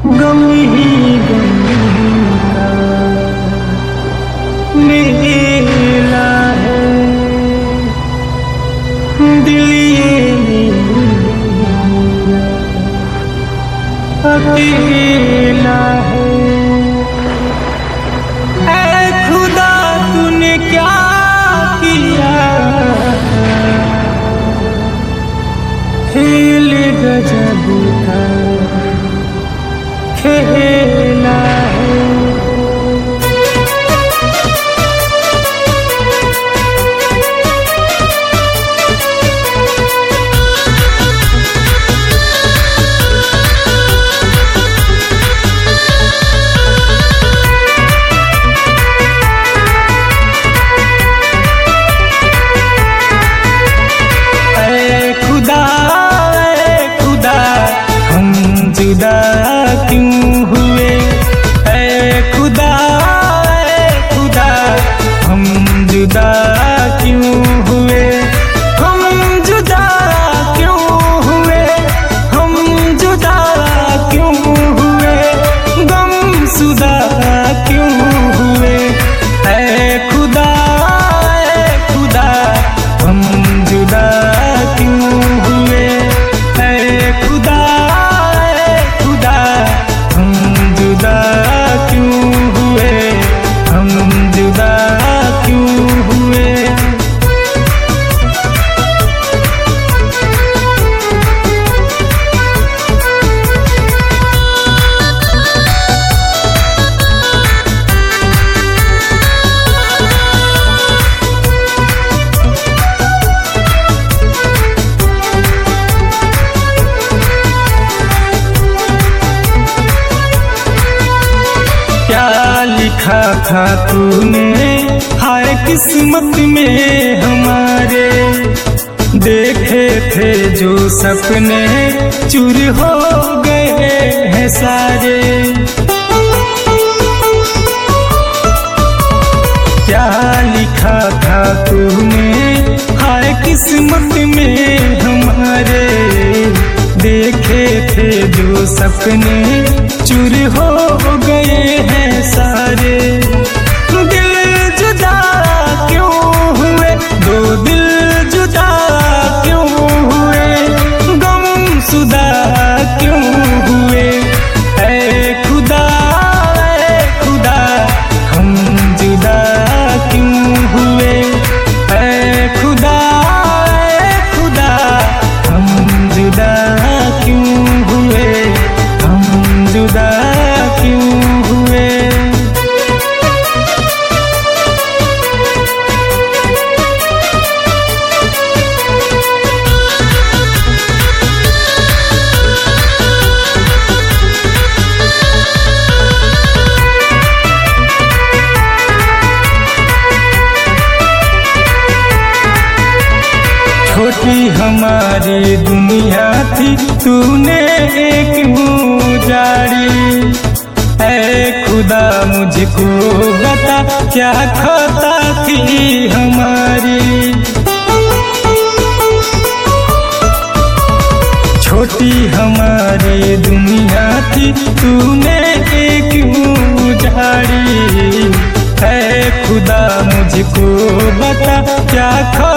गम ही गम का मेला है दिल ये अकेला है। ऐ खुदा तूने क्या किया, खेल गजब का खेला है। जुदा क्यों हुए ऐ खुदा हम जुदा क्यों हुए, हम जुदा क्यों हुए, हम जुदा क्यों हुए, गमशुदा क्यों हुए। ऐ खुदा हम जुदा क्यों हुए, ऐ खुदा लिखा था तूने हाय किस्मत में हमारे, देखे थे जो सपने चूर हो गए हैं सारे। क्या लिखा था तूने हाय किस्मत में हमारे, देखे थे जो सपने चूर हो गए हैं सारे। दिल जुदा क्यों हुए, दो दिल जुदा क्यों हुए, गमशुदा क्यों हुए। ऐ खुदा हम जुदा क्यों हुए, ऐ खुदा हम जुदा क्यों हुए, हम जुदा क्यों हुए। छोटी हमारी दुनिया थी, तूने एक उजाड़ी। ऐ खुदा मुझको बता क्या खता थी हमारी। छोटी हमारी दुनिया थी, तूने एक उजाड़ी। ऐ खुदा मुझको बता क्या